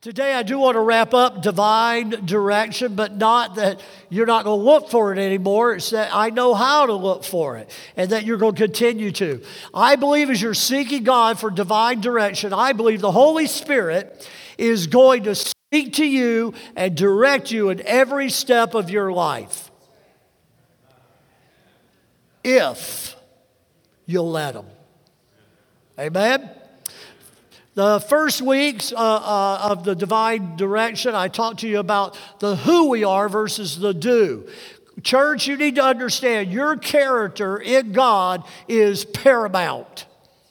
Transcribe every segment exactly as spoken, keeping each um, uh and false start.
Today I do want to wrap up divine direction, but not that you're not going to look for it anymore. It's that I know how to look for it and that you're going to continue to. I believe as you're seeking God for divine direction, I believe the Holy Spirit is going to speak to you and direct you in every step of your life. If you'll let Him. Amen? The first weeks uh, uh, of the divine direction, I talked to you about the who we are versus the do. Church, you need to understand your character in God is paramount.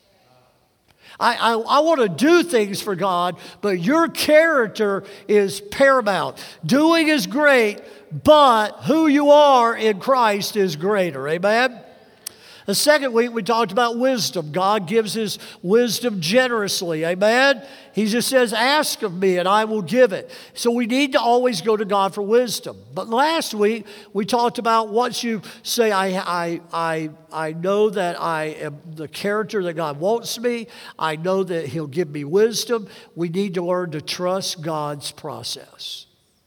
I, I, I want to do things for God, but your character is paramount. Doing is great, but who you are in Christ is greater. Amen? The second week, we talked about wisdom. God gives His wisdom generously. Amen? He just says, ask of me and I will give it. So we need to always go to God for wisdom. But last week, we talked about once you say, I, I, I, I know that I am the character that God wants me. I know that He'll give me wisdom. We need to learn to trust God's process.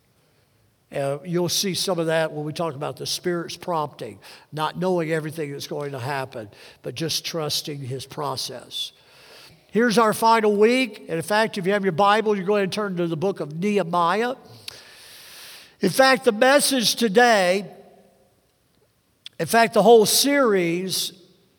Uh, you'll see some of that when we talk about the Spirit's prompting, not knowing everything that's going to happen, but just trusting His process. Here's our final week. And in fact, if you have your Bible, you're going to turn to the book of Nehemiah. In fact, the message today, in fact, the whole series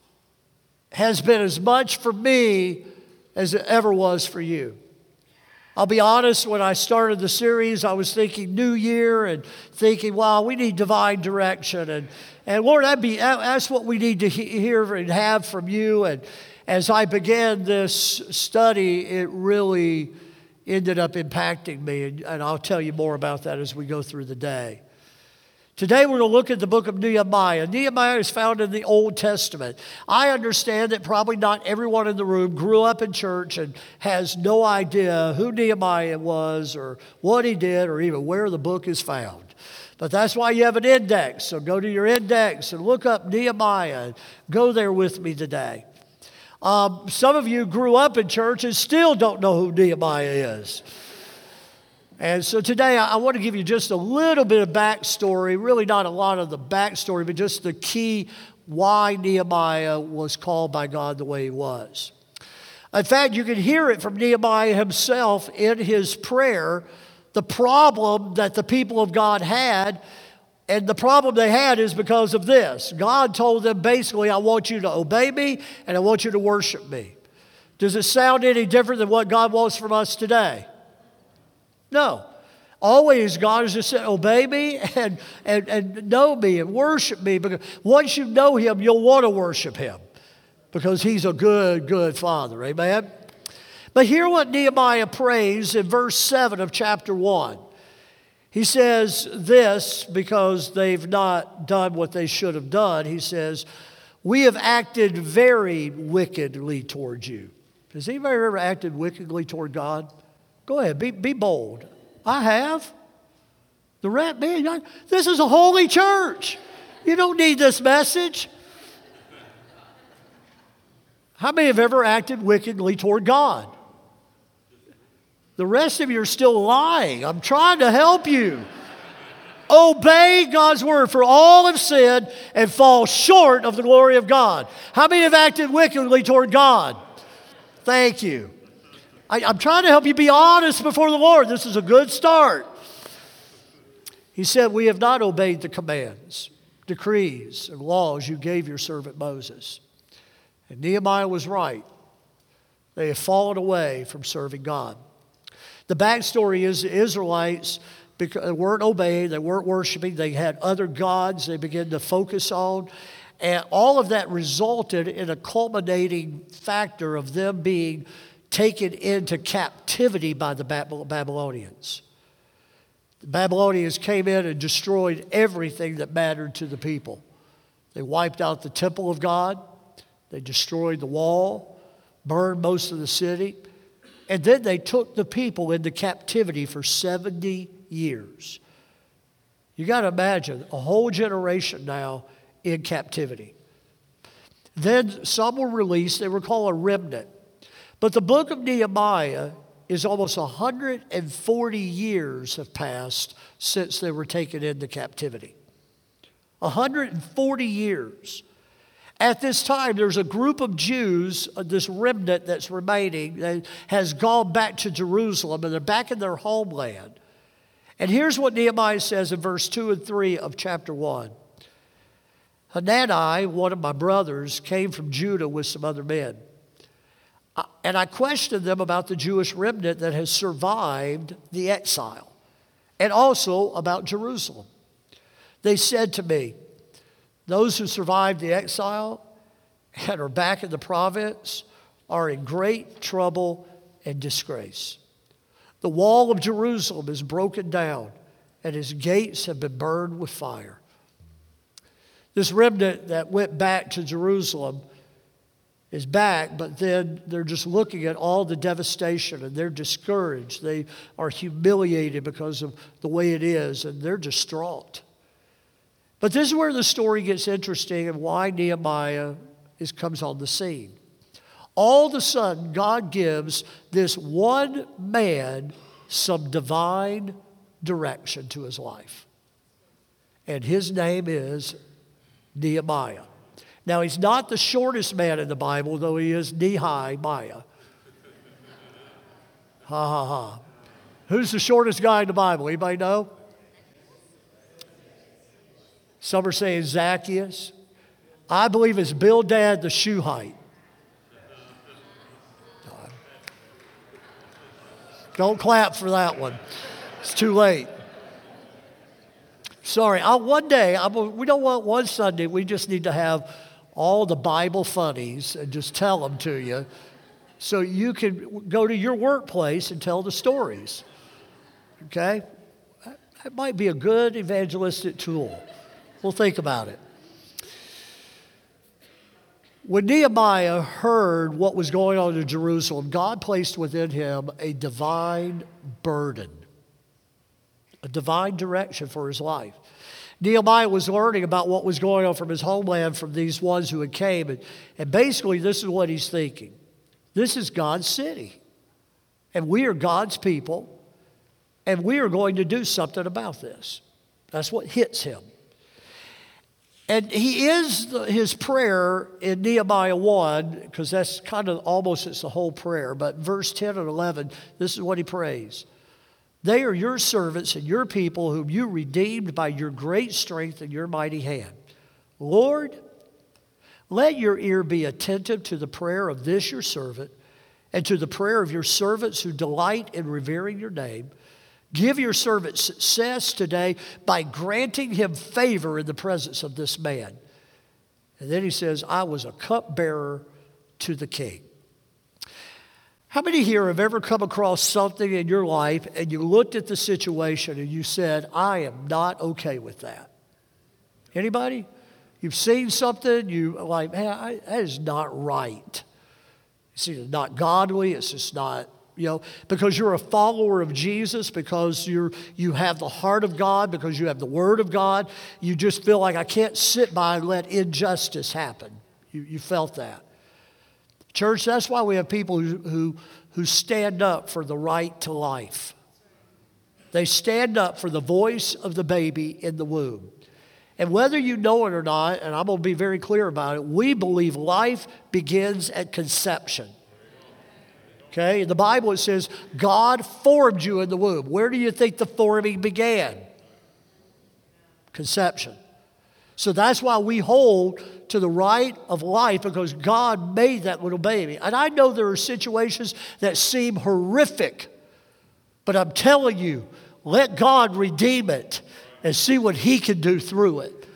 has been as much for me as it ever was for you. I'll be honest, when I started the series, I was thinking New Year and thinking, wow, we need divine direction. And, and Lord, that'd be, that's what we need to hear and have from you. And as I began this study, it really ended up impacting me. And, and I'll tell you more about that as we go through the day. Today we're going to look at the book of Nehemiah. Nehemiah is found in the Old Testament. I understand that probably not everyone in the room grew up in church and has no idea who Nehemiah was or what he did or even where the book is found. But that's why you have an index. So go to your index and look up Nehemiah and go there with me today. Um, some of you grew up in church and still don't know who Nehemiah is. And so today I want to give you just a little bit of backstory, really not a lot of the backstory, but just the key why Nehemiah was called by God the way he was. In fact, you can hear it from Nehemiah himself in his prayer, the problem that the people of God had. And the problem they had is because of this. God told them basically, I want you to obey me and I want you to worship me. Does it sound any different than what God wants from us today? No. Always God has just said, obey me and, and, and know me and worship me. Because once you know Him, you'll want to worship Him. Because He's a good, good Father. Amen? But hear what Nehemiah prays in verse seven of chapter one. He says this because they've not done what they should have done. He says, we have acted very wickedly towards you. Has anybody ever acted wickedly toward God? Go ahead, be, be bold. I have. The rat man, this is a holy church. You don't need this message. How many have ever acted wickedly toward God? The rest of you are still lying. I'm trying to help you. Obey God's word, for all have sinned and fall short of the glory of God. How many have acted wickedly toward God? Thank you. I, I'm trying to help you be honest before the Lord. This is a good start. He said, we have not obeyed the commands, decrees, and laws you gave your servant Moses. And Nehemiah was right. They have fallen away from serving God. The backstory is the Israelites they weren't obeying, they weren't worshiping, they had other gods they began to focus on. And all of that resulted in a culminating factor of them being taken into captivity by the Babylonians. The Babylonians came in and destroyed everything that mattered to the people. They wiped out the temple of God. They destroyed the wall, burned most of the city. And then they took the people into captivity for seventy years. You got to imagine a whole generation now in captivity. Then some were released. They were called a remnant. But the book of Nehemiah is almost one hundred forty years have passed since they were taken into captivity. one hundred forty years. At this time, there's a group of Jews, uh, this remnant that's remaining, that has gone back to Jerusalem, and they're back in their homeland. And here's what Nehemiah says in verse two and three of chapter one. Hanani, one of my brothers, came from Judah with some other men. And I questioned them about the Jewish remnant that has survived the exile, and also about Jerusalem. They said to me, those who survived the exile and are back in the province are in great trouble and disgrace. The wall of Jerusalem is broken down, and its gates have been burned with fire. This remnant that went back to Jerusalem is back, but then they're just looking at all the devastation, and they're discouraged. They are humiliated because of the way it is, and they're distraught. But this is where the story gets interesting and why Nehemiah is, comes on the scene. All of a sudden, God gives this one man some divine direction to his life. And his name is Nehemiah. Now, he's not the shortest man in the Bible, though he is Nehemiah. Ha, ha, ha. Who's the shortest guy in the Bible? Anybody know? Some are saying Zacchaeus. I believe it's Bildad the Shuhite. Don't clap for that one. It's too late. Sorry. I, one day, I, we don't want one Sunday. We just need to have all the Bible funnies and just tell them to you so you can go to your workplace and tell the stories. Okay? That might be a good evangelistic tool. We'll think about it. When Nehemiah heard what was going on in Jerusalem, God placed within him a divine burden, a divine direction for his life. Nehemiah was learning about what was going on from his homeland from these ones who had came. And, and basically, this is what he's thinking. This is God's city. And we are God's people. And we are going to do something about this. That's what hits him. And he is the, his prayer in Nehemiah one, because that's kind of almost it's the whole prayer. But verse ten and eleven, this is what he prays. They are your servants and your people whom you redeemed by your great strength and your mighty hand. Lord, let your ear be attentive to the prayer of this your servant and to the prayer of your servants who delight in revering your name. Give your servant success today by granting him favor in the presence of this man. And then he says, I was a cupbearer to the king. How many here have ever come across something in your life and you looked at the situation and you said, I am not okay with that? Anybody? You've seen something, you like, man, I, that is not right. It's either not godly, it's just not, you know, because you're a follower of Jesus, because you're you have the heart of God, because you have the Word of God, you just feel like I can't sit by and let injustice happen. You, you felt that. Church, that's why we have people who, who, who stand up for the right to life. They stand up for the voice of the baby in the womb. And whether you know it or not, and I'm going to be very clear about it, we believe life begins at conception. Okay? In the Bible it says, God formed you in the womb. Where do you think the forming began? Conception. So that's why we hold to the right of life, because God made that little baby. And I know there are situations that seem horrific, but I'm telling you, let God redeem it and see what He can do through it.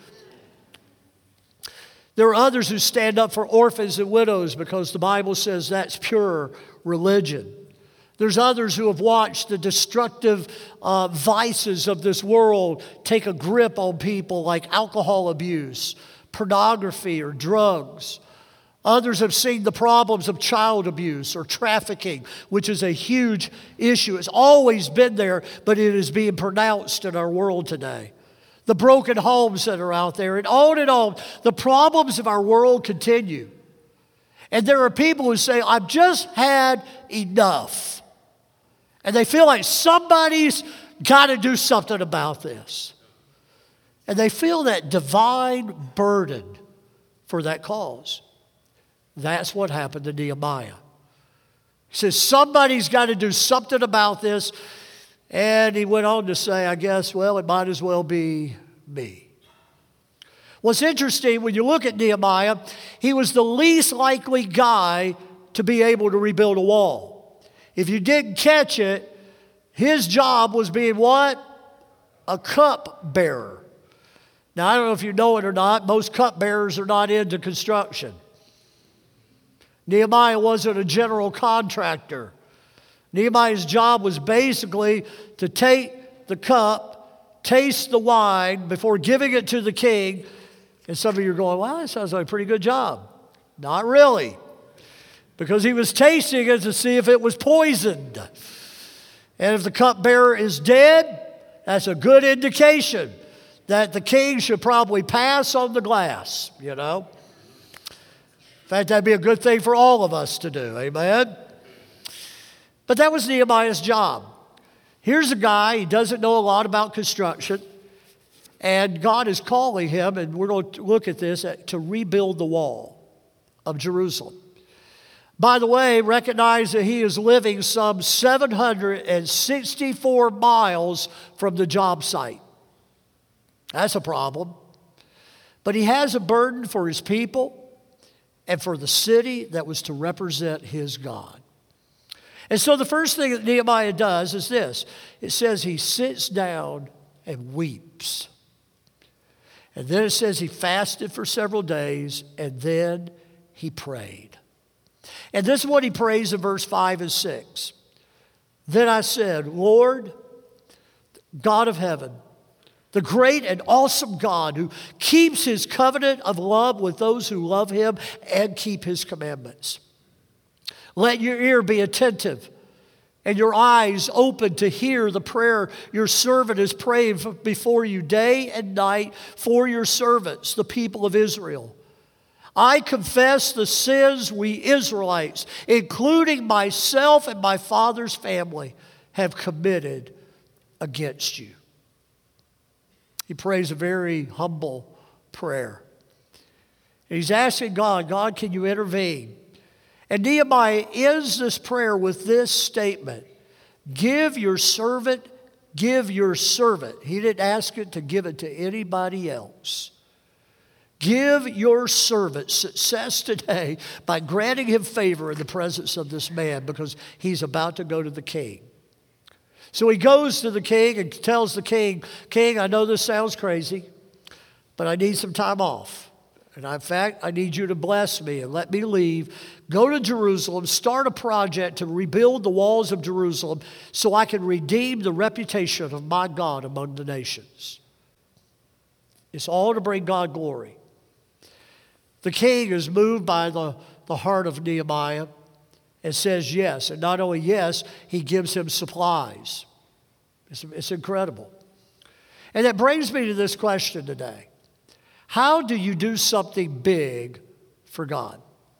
There are others who stand up for orphans and widows because the Bible says that's pure religion. There's others who have watched the destructive uh, vices of this world take a grip on people, like alcohol abuse, pornography, or drugs. Others have seen the problems of child abuse or trafficking, which is a huge issue. It's always been there, but it is being pronounced in our world today. The broken homes that are out there, and on and on. The problems of our world continue. And there are people who say, I've just had enough. And they feel like somebody's got to do something about this. And they feel that divine burden for that cause. That's what happened to Nehemiah. He says, somebody's got to do something about this. And he went on to say, I guess, well, it might as well be me. What's interesting, when you look at Nehemiah, he was the least likely guy to be able to rebuild a wall. If you didn't catch it, his job was being what? A cup bearer. Now, I don't know if you know it or not, most cup bearers are not into construction. Nehemiah wasn't a general contractor. Nehemiah's job was basically to take the cup, taste the wine before giving it to the king. And some of you are going, well, that sounds like a pretty good job. Not really. Because he was tasting it to see if it was poisoned. And if the cupbearer is dead, that's a good indication that the king should probably pass on the glass, you know. In fact, that'd be a good thing for all of us to do, amen? But that was Nehemiah's job. Here's a guy, he doesn't know a lot about construction, and God is calling him, and we're going to look at this, to rebuild the wall of Jerusalem. By the way, recognize that he is living some seven hundred sixty-four miles from the job site. That's a problem. But he has a burden for his people and for the city that was to represent his God. And so the first thing that Nehemiah does is this. It says he sits down and weeps. And then it says he fasted for several days, and then he prayed. And this is what he prays in verse five and six. Then I said, Lord, God of heaven, the great and awesome God who keeps his covenant of love with those who love him and keep his commandments. Let your ear be attentive and your eyes open to hear the prayer your servant is praying before you day and night for your servants, the people of Israel. I confess the sins we Israelites, including myself and my father's family, have committed against you. He prays a very humble prayer. And he's asking God, God, can you intervene? And Nehemiah ends this prayer with this statement, give your servant, give your servant. He didn't ask it to give it to anybody else. Give your servant success today by granting him favor in the presence of this man because he's about to go to the king. So he goes to the king and tells the king, King, I know this sounds crazy, but I need some time off. And in fact, I need you to bless me and let me leave, go to Jerusalem, start a project to rebuild the walls of Jerusalem so I can redeem the reputation of my God among the nations. It's all to bring God glory. The king is moved by the, the heart of Nehemiah and says yes. And not only yes, he gives him supplies. It's, it's incredible. And that brings me to this question today. How do you do something big for God?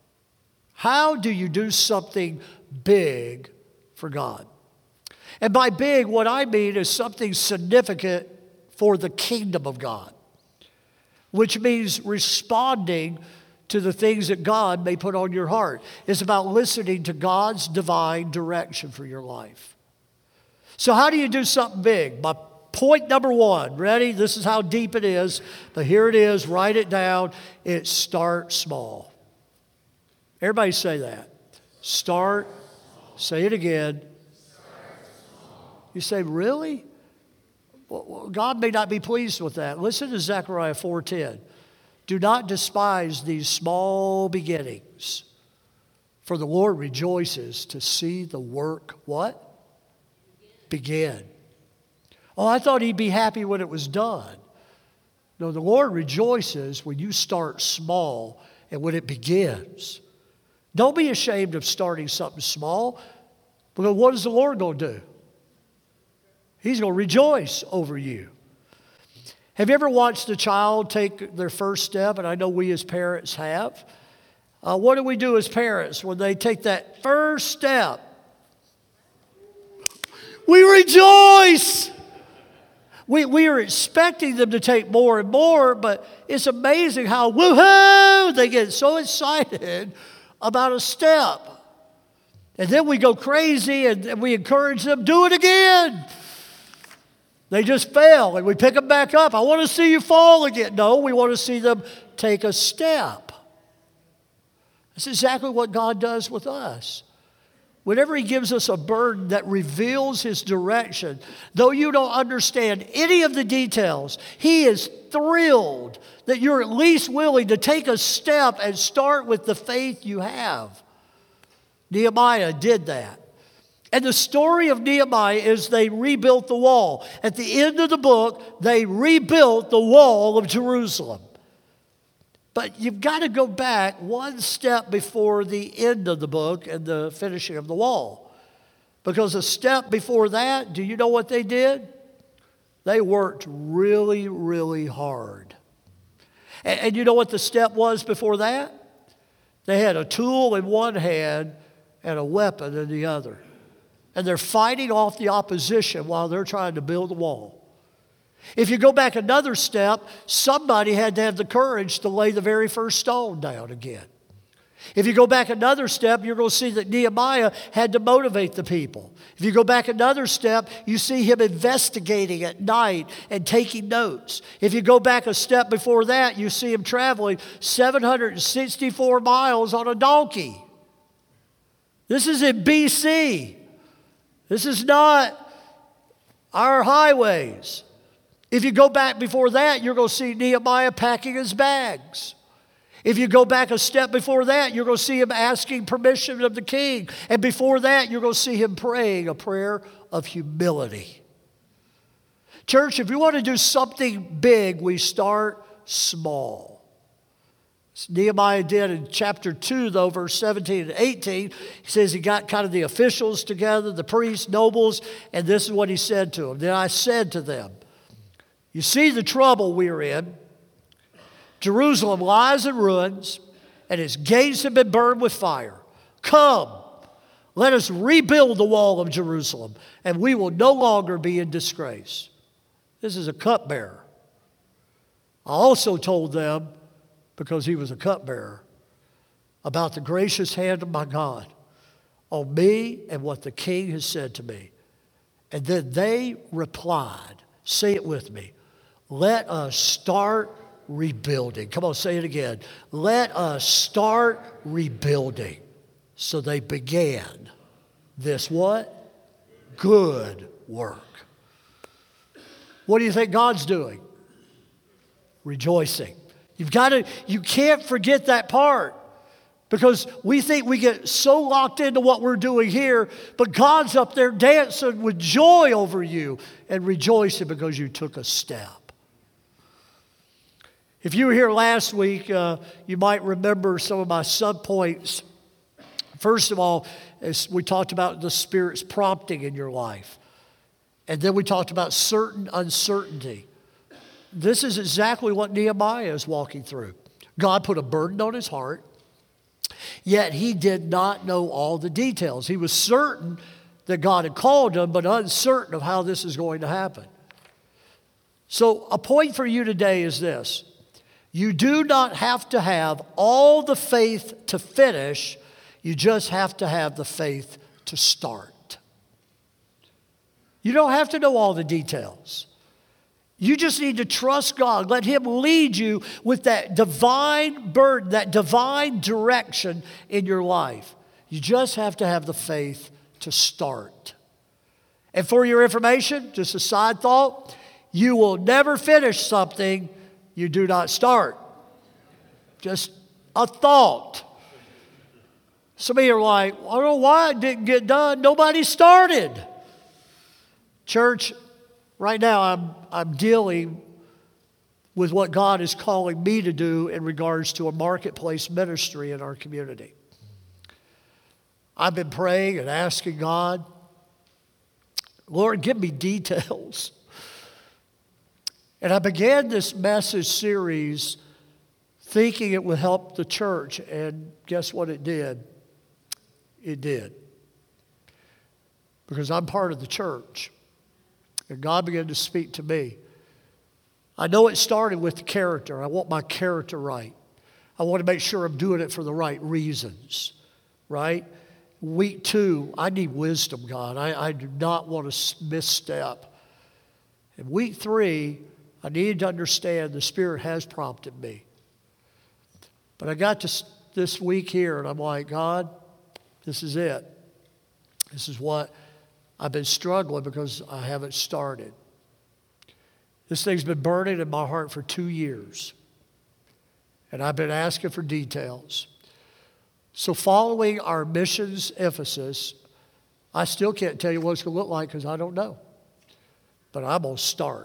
How do you do something big for God? And by big, what I mean is something significant for the kingdom of God, which means responding to the things that God may put on your heart. It's about listening to God's divine direction for your life. So how do you do something big? My point number one, ready? This is how deep it is, but here it is, write it down. It's start small. Everybody say that. Start, say it again. You say, really? Well, God may not be pleased with that. Listen to Zechariah four ten. Do not despise these small beginnings, for the Lord rejoices to see the work, what? Begin. Oh, I thought he'd be happy when it was done. No, the Lord rejoices when you start small and when it begins. Don't be ashamed of starting something small, because what is the Lord going to do? He's going to rejoice over you. Have you ever watched a child take their first step? And I know we as parents have. Uh, what do we do as parents when they take that first step? We rejoice. We, we are expecting them to take more and more, but it's amazing how, woohoo, they get so excited about a step. And then we go crazy and, and we encourage them, do it again. They just fail and we pick them back up. I want to see you fall again. No, we want to see them take a step. That's exactly what God does with us. Whenever He gives us a burden that reveals His direction, though you don't understand any of the details, He is thrilled that you're at least willing to take a step and start with the faith you have. Nehemiah did that. And the story of Nehemiah is they rebuilt the wall. At the end of the book, they rebuilt the wall of Jerusalem. But you've got to go back one step before the end of the book and the finishing of the wall. Because a step before that, do you know what they did? They worked really, really hard. And, and you know what the step was before that? They had a tool in one hand and a weapon in the other. And they're fighting off the opposition while they're trying to build a wall. If you go back another step, somebody had to have the courage to lay the very first stone down again. If you go back another step, you're going to see that Nehemiah had to motivate the people. If you go back another step, you see him investigating at night and taking notes. If you go back a step before that, you see him traveling seven hundred sixty-four miles on a donkey. This is in B C. This is not our highways. If you go back before that, you're going to see Nehemiah packing his bags. If you go back a step before that, you're going to see him asking permission of the king. And before that, you're going to see him praying a prayer of humility. Church, if you want to do something big, we start small. As Nehemiah did in chapter two, though, verse seventeen and eighteen. He says he got kind of the officials together, the priests, nobles, and this is what he said to them. Then I said to them, you see the trouble we're in. Jerusalem lies in ruins, and its gates have been burned with fire. Come, let us rebuild the wall of Jerusalem, and we will no longer be in disgrace. This is a cupbearer. I also told them, because he was a cupbearer, about the gracious hand of my God on me and what the king has said to me. And then they replied, say it with me, let us start rebuilding. Come on, say it again. Let us start rebuilding. So they began this what? Good work. What do you think God's doing? Rejoicing. You've got to, you can't forget that part. Because we think we get so locked into what we're doing here, but God's up there dancing with joy over you and rejoicing because you took a step. If you were here last week, uh, you might remember some of my subpoints. First of all, as we talked about the Spirit's prompting in your life. And then we talked about certain uncertainty. This is exactly what Nehemiah is walking through. God put a burden on his heart, yet he did not know all the details. He was certain that God had called him, but uncertain of how this is going to happen. So a point for you today is this. You do not have to have all the faith to finish. You just have to have the faith to start. You don't have to know all the details. You just need to trust God. Let Him lead you with that divine burden, that divine direction in your life. You just have to have the faith to start. And for your information, just a side thought, you will never finish something you do not start. Just a thought. Some of you are like, I don't know why it didn't get done. Nobody started. Church, right now I'm, I'm dealing with what God is calling me to do in regards to a marketplace ministry in our community. I've been praying and asking God, Lord, give me details. And I began this message series thinking it would help the church, and guess what it did? It did. because I'm part of the church. And God began to speak to me. I know it started with the character. I want my character right. I want to make sure I'm doing it for the right reasons, right? Week two, I need wisdom, God. I, I do not want to misstep. And week three, I needed to understand the Spirit has prompted me. But I got to this week here, and I'm like, God, this is it. This is what I've been struggling because I haven't started. This thing's been burning in my heart for two years. And I've been asking for details. So following our missions emphasis, I still can't tell you what it's going to look like because I don't know. But I'm going to start.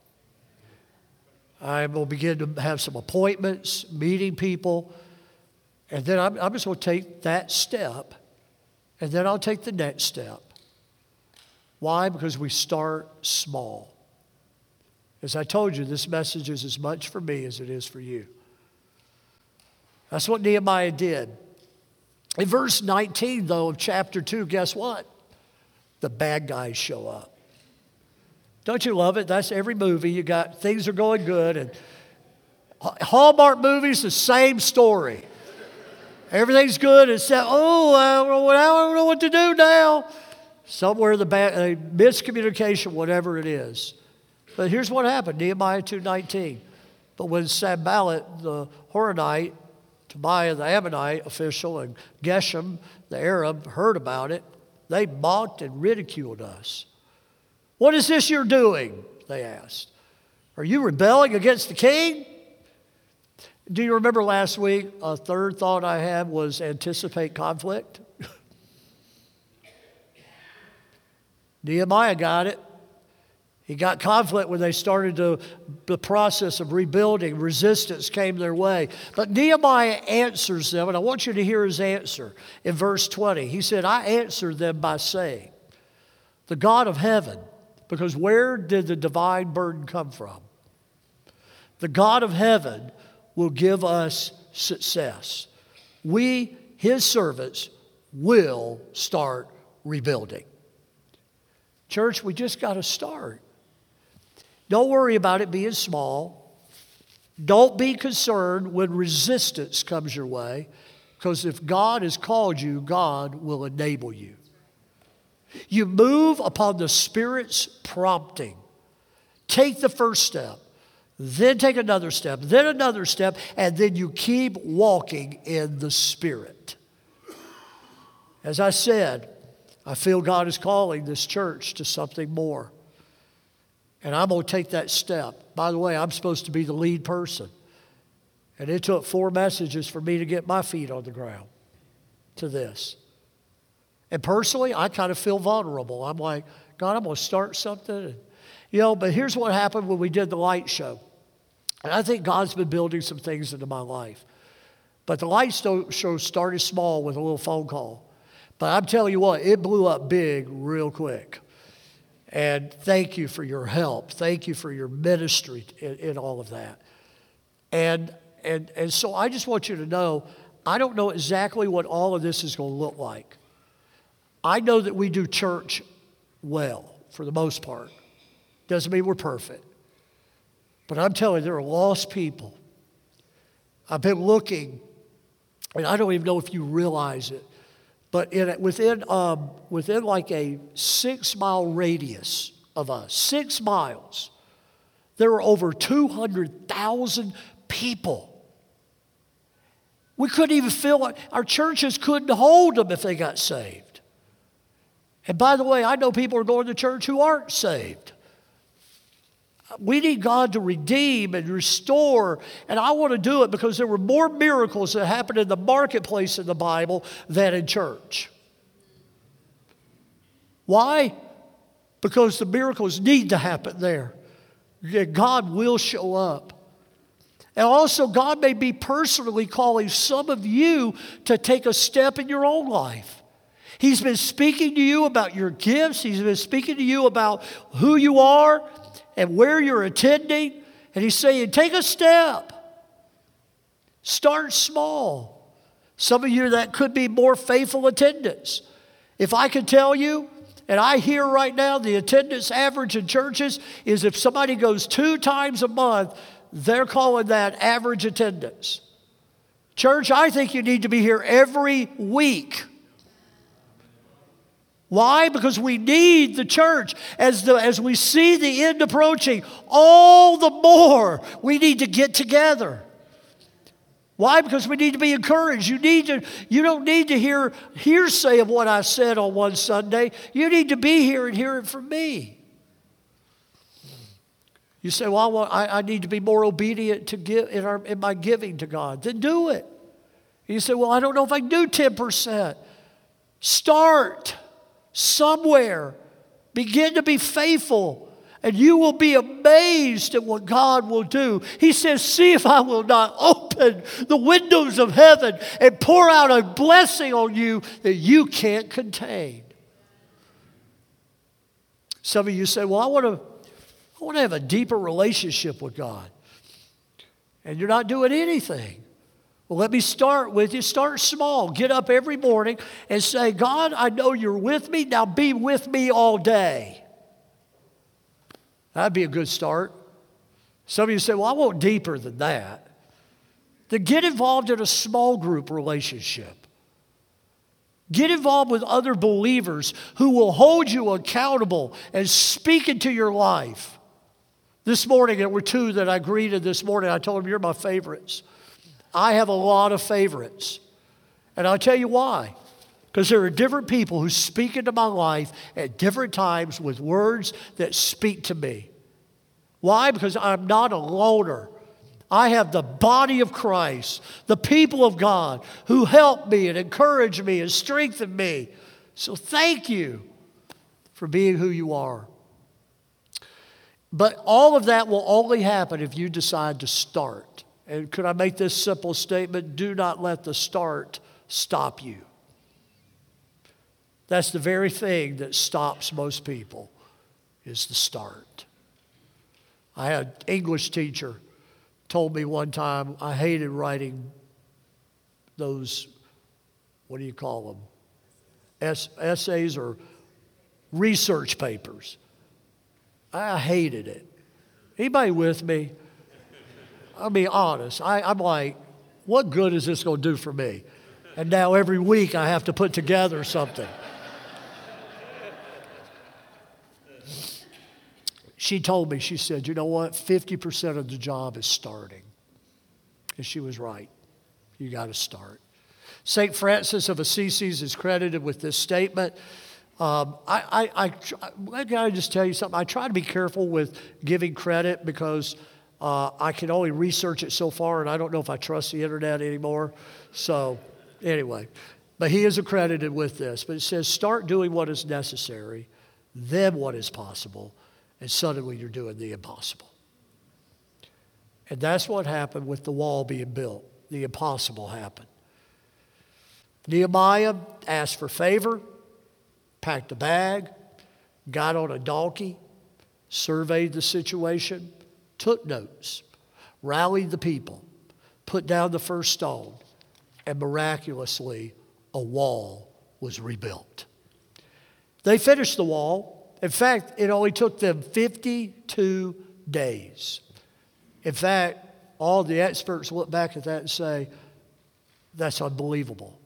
I'm going to begin to have some appointments, meeting people, and then I'm, I'm just going to take that step, and then I'll take the next step. Why? Because we start small. As I told you, this message is as much for me as it is for you. That's what Nehemiah did. In verse nineteen, though, of chapter two, guess what? The bad guys show up. Don't you love it? That's every movie. You got things are going good. And Hallmark movies, the same story. Everything's good except, oh, I don't know what to do now. Somewhere the bad, uh, miscommunication, whatever it is. But here's what happened, Nehemiah two nineteen. But when Sanballat, the Horonite, Tobiah, the Ammonite official, and Geshem, the Arab, heard about it, they mocked and ridiculed us. What is this you're doing? They asked. Are you rebelling against the king? Do you remember last week, a third thought I had was anticipate conflict? Nehemiah got it. He got conflict when they started to, the process of rebuilding. Resistance came their way. But Nehemiah answers them, and I want you to hear his answer in verse twenty. He said, I answered them by saying, the God of heaven, because where did the divine burden come from? The God of heaven will give us success. We, his servants, will start rebuilding. Church, we just got to start. Don't worry about it being small. Don't be concerned when resistance comes your way, because if God has called you, God will enable you. You move upon the Spirit's prompting. Take the first step, then take another step, then another step, and then you keep walking in the Spirit. As I said, I feel God is calling this church to something more. And I'm going to take that step. By the way, I'm supposed to be the lead person. And it took four messages for me to get my feet on the ground to this. And personally, I kind of feel vulnerable. I'm like, God, I'm going to start something. And, you know, but here's what happened when we did the light show. And I think God's been building some things into my life. But the light show started small with a little phone call. But I'm telling you what, it blew up big real quick. And thank you for your help. Thank you for your ministry in, in all of that. And, and, and so I just want you to know, I don't know exactly what all of this is going to look like. I know that we do church well, for the most part. Doesn't mean we're perfect. But I'm telling you, there are lost people. I've been looking, and I don't even know if you realize it, but in, within, um, within like a six-mile radius of us, six miles, there are over two hundred thousand people. We couldn't even feel like our churches couldn't hold them if they got saved. And by the way, I know people are going to church who aren't saved. We need God to redeem and restore, and I want to do it because there were more miracles that happened in the marketplace in the Bible than in church. Why? Because the miracles need to happen there. God will show up. And also, God may be personally calling some of you to take a step in your own life. He's been speaking to you about your gifts. He's been speaking to you about who you are and where you're attending. And he's saying, take a step. Start small. Some of you, that could be more faithful attendance. If I could tell you, And I hear right now the attendance average in churches is if somebody goes two times a month, they're calling that average attendance. Church, I think you need to be here every week. Why? Because we need the church. As, the, as we see the end approaching, all the more we need to get together. Why? Because we need to be encouraged. You need to. You don't need to hear hearsay of what I said on one Sunday. You need to be here and hear it from me. You say, well, I, want, I, I need to be more obedient to give in, our, in my giving to God. Then do it. You say, well, I don't know if I can do ten percent. Start somewhere. Begin to be faithful. And you will be amazed at what God will do. He says, see if I will not open the windows of heaven and pour out a blessing on you that you can't contain. Some of you say, well, I want to, I want to have a deeper relationship with God. And you're not doing anything. Well, let me start with you. Start small. Get up every morning and say, God, I know you're with me. Now be with me all day. That'd be a good start. Some of you say, well, I want deeper than that. Then get involved in a small group relationship. Get involved with other believers who will hold you accountable and speak into your life. This morning, there were two that I greeted this morning. I told them, you're my favorites. I have a lot of favorites. And I'll tell you why. Because there are different people who speak into my life at different times with words that speak to me. Why? Because I'm not a loner. I have the body of Christ, the people of God, who help me and encourage me and strengthen me. So thank you for being who you are. But all of that will only happen if you decide to start. And could I make this simple statement? Do not let the start stop you. That's the very thing that stops most people, is the start. I had an English teacher told me one time I hated writing those, what do you call them, Ess- essays or research papers. I hated it. Anybody with me? I'll be honest. I, I'm like, what good is this going to do for me? And now every week I have to put together something. She told me, she said, you know what? fifty percent of the job is starting. And she was right. You got to start. Saint Francis of Assisi is credited with this statement. Um, I, I, I, I got to just tell you something. I try to be careful with giving credit because uh, I can only research it so far, and I don't know if I trust the internet anymore. So anyway, but he is accredited with this. But it says, start doing what is necessary, then what is possible, and suddenly you're doing the impossible. And that's what happened with the wall being built. The impossible happened. Nehemiah asked for favor, packed a bag, got on a donkey, surveyed the situation, took notes, rallied the people, put down the first stone, and miraculously a wall was rebuilt. They finished the wall. In fact, it only took them fifty-two days. In fact, all the experts look back at that and say, that's unbelievable.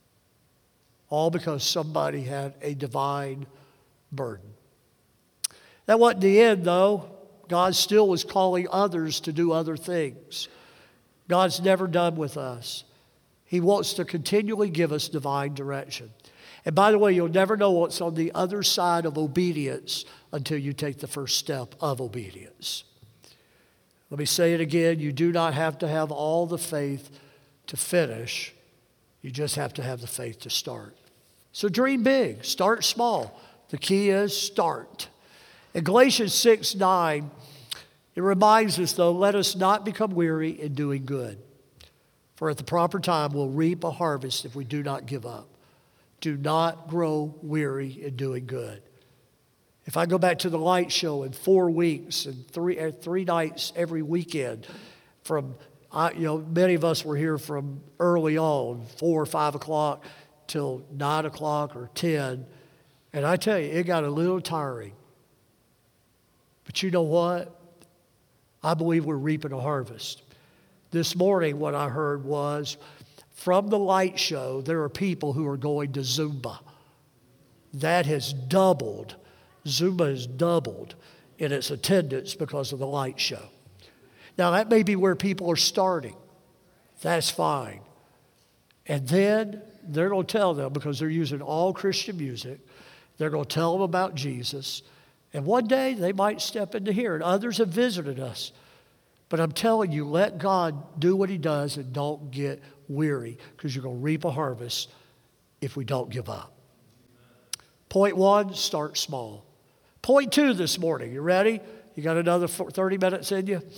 All because somebody had a divine burden. That wasn't the end, though. God still was calling others to do other things. God's never done with us. He wants to continually give us divine direction. And by the way, you'll never know what's on the other side of obedience until you take the first step of obedience. Let me say it again. You do not have to have all the faith to finish. You just have to have the faith to start. So dream big. Start small. The key is start. In Galatians six nine, it reminds us, though, let us not become weary in doing good. For at the proper time we'll reap a harvest if we do not give up. Do not grow weary in doing good. If I go back to the light show in four weeks and three, uh, three nights every weekend, from, I, you know, many of us were here from early on, four or five o'clock till nine o'clock or ten. And I tell you, it got a little tiring. But you know what? I believe we're reaping a harvest. This morning, what I heard was, from the light show, there are people who are going to Zumba. That has doubled. Zumba has doubled in its attendance because of the light show. Now, that may be where people are starting. That's fine. And then they're going to tell them, because they're using all Christian music, they're going to tell them about Jesus. And one day they might step into here. And others have visited us. But I'm telling you, let God do what he does and don't get weary, because you're going to reap a harvest if we don't give up. Point one, start small. Point two this morning, you ready? You got another thirty minutes in you?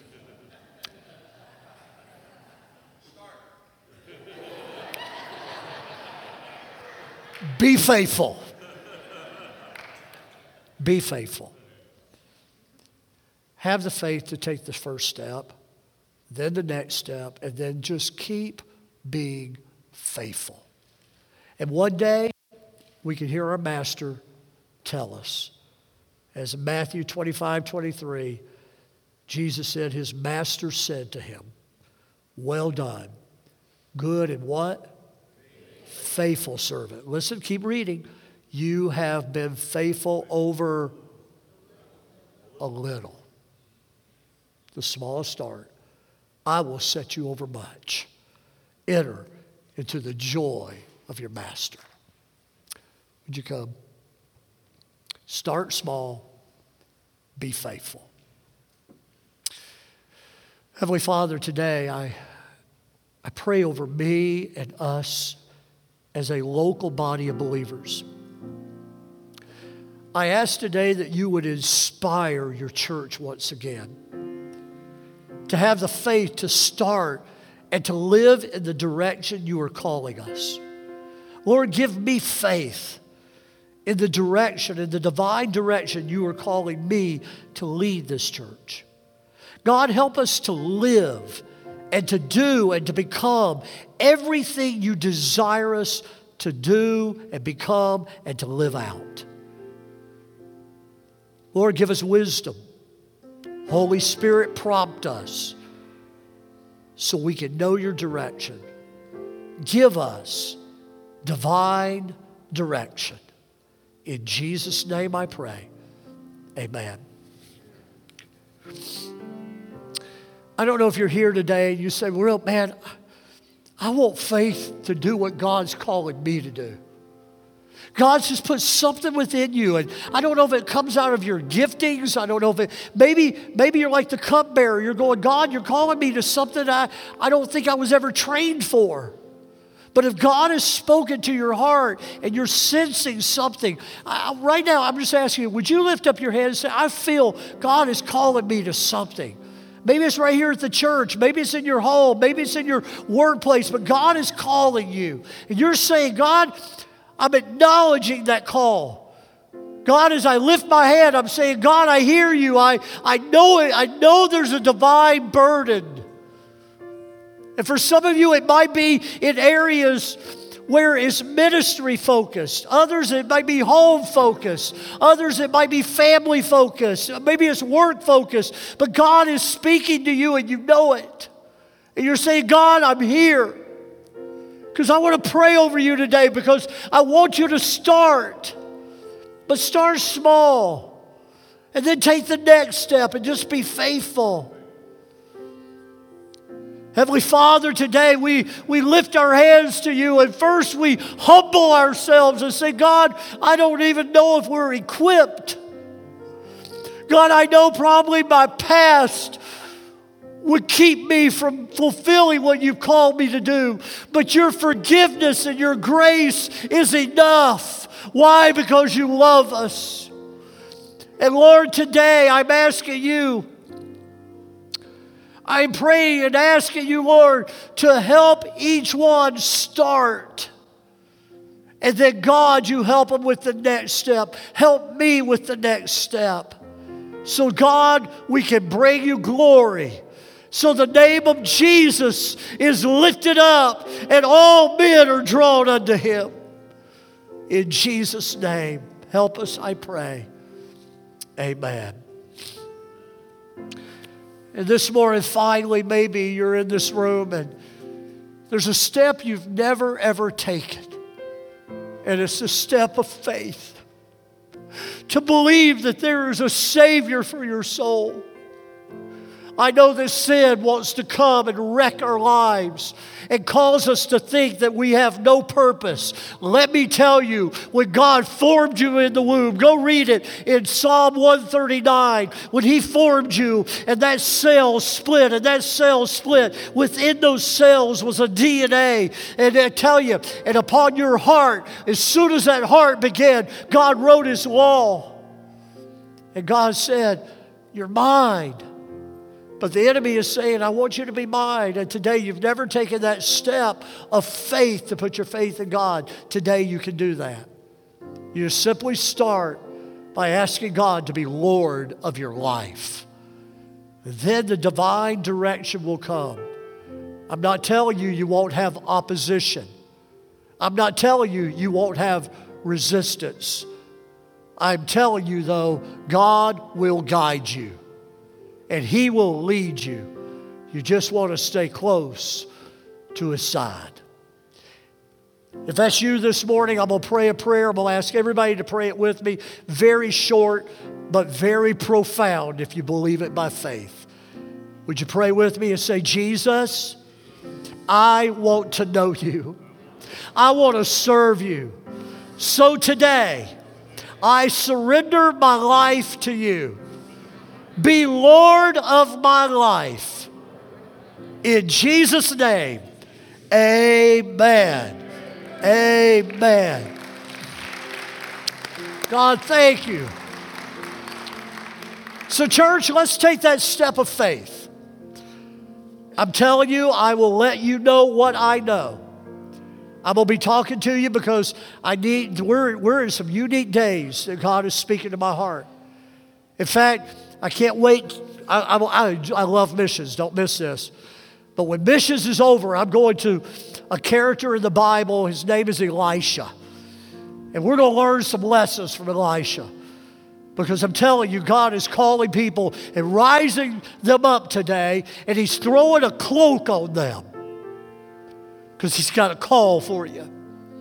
Be faithful. Be faithful. Have the faith to take the first step, then the next step, and then just keep being faithful. And one day, we can hear our Master tell us. As in Matthew twenty-five, twenty-three, Jesus said, his Master said to him, well done, good and what? Faithful servant. Listen, keep reading. You have been faithful over a little. The small start. I will set you over much. Enter into the joy of your Master. Would you come? Start small. Be faithful. Heavenly Father, today I, I pray over me and us as a local body of believers. I ask today that you would inspire your church once again to have the faith to start and to live in the direction you are calling us. Lord, give me faith in the direction, in the divine direction you are calling me to lead this church. God, help us to live and to do and to become everything you desire us to do and become and to live out. Lord, give us wisdom. Holy Spirit, prompt us so we can know your direction. Give us divine direction. In Jesus' name I pray. Amen. I don't know if you're here today and you say, well, man, I want faith to do what God's calling me to do. God's just put something within you, and I don't know if it comes out of your giftings. I don't know if it, maybe, maybe you're like the cupbearer. You're going, God, you're calling me to something I, I don't think I was ever trained for. But if God has spoken to your heart and you're sensing something, I, right now I'm just asking you, would you lift up your hand and say, I feel God is calling me to something. Maybe it's right here at the church. Maybe it's in your home. Maybe it's in your workplace. But God is calling you. And you're saying, God, I'm acknowledging that call. God, as I lift my hand, I'm saying, God, I hear you. I, I know it. I know there's a divine burden. And for some of you, it might be in areas where it's ministry focused. Others, it might be home focused. Others, it might be family focused. Maybe it's work focused. But God is speaking to you and you know it. And you're saying, God, I'm here. Because I want to pray over you today, because I want you to start. But start small. And then take the next step and just be faithful. Heavenly Father, today we, we lift our hands to you, and first we humble ourselves and say, God, I don't even know if we're equipped. God, I know probably my past would keep me from fulfilling what you've called me to do, but your forgiveness and your grace is enough. Why? Because you love us. And Lord, today I'm asking you, I'm praying and asking you, Lord, to help each one start. And then, God, you help them with the next step. Help me with the next step. So, God, we can bring you glory. So the name of Jesus is lifted up and all men are drawn unto him. In Jesus' name, help us, I pray. Amen. And this morning, finally, maybe you're in this room and there's a step you've never, ever taken. And it's a step of faith. To believe that there is a Savior for your soul. I know that sin wants to come and wreck our lives and cause us to think that we have no purpose. Let me tell you, when God formed you in the womb, go read it in Psalm one thirty-nine. When He formed you and that cell split and that cell split, within those cells was a D N A. And I tell you, and upon your heart, as soon as that heart began, God wrote His law. And God said, you're mine. But the enemy is saying, I want you to be mine. And today you've never taken that step of faith to put your faith in God. Today you can do that. You simply start by asking God to be Lord of your life. Then the divine direction will come. I'm not telling you you won't have opposition. I'm not telling you you won't have resistance. I'm telling you, though, God will guide you. And He will lead you. You just want to stay close to His side. If that's you this morning, I'm going to pray a prayer. I'm going to ask everybody to pray it with me. Very short, but very profound if you believe it by faith. Would you pray with me and say, Jesus, I want to know You. I want to serve You. So today, I surrender my life to You. Be Lord of my life. In Jesus' name, amen. Amen. God, thank You. So, church, let's take that step of faith. I'm telling you, I will let you know what I know. I'm going to be talking to you because I need, we're, we're in some unique days that God is speaking to my heart. In fact, I can't wait. I, I, I love missions. Don't miss this. But when missions is over, I'm going to a character in the Bible. His name is Elisha. And we're going to learn some lessons from Elisha. Because I'm telling you, God is calling people and rising them up today. And He's throwing a cloak on them. Because He's got a call for you.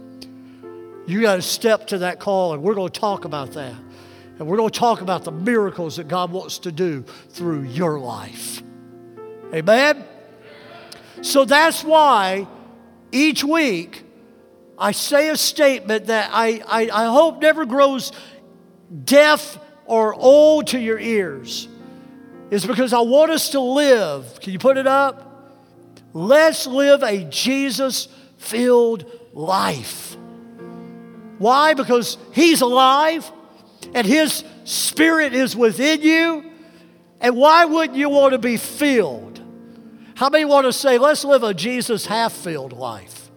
You got to step to that call. And we're going to talk about that. And we're going to talk about the miracles that God wants to do through your life. Amen? So that's why each week I say a statement that I, I, I hope never grows deaf or old to your ears. It's because I want us to live. Can you put it up? Let's live a Jesus-filled life. Why? Because He's alive. And His Spirit is within you. And why wouldn't you want to be filled? How many want to say, let's live a Jesus half-filled life?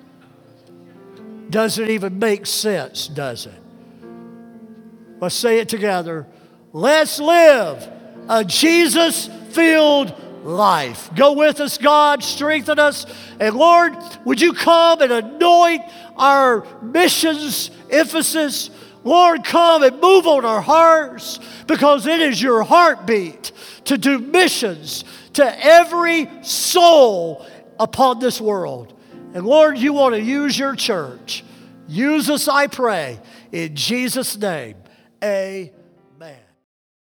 Doesn't even make sense, does it? Let's say it together. Let's live a Jesus-filled life. Go with us, God. Strengthen us. And Lord, would You come and anoint our missions emphasis? Lord, come and move on our hearts because it is Your heartbeat to do missions to every soul upon this world. And Lord, You want to use Your church. Use us, I pray, in Jesus' name. Amen.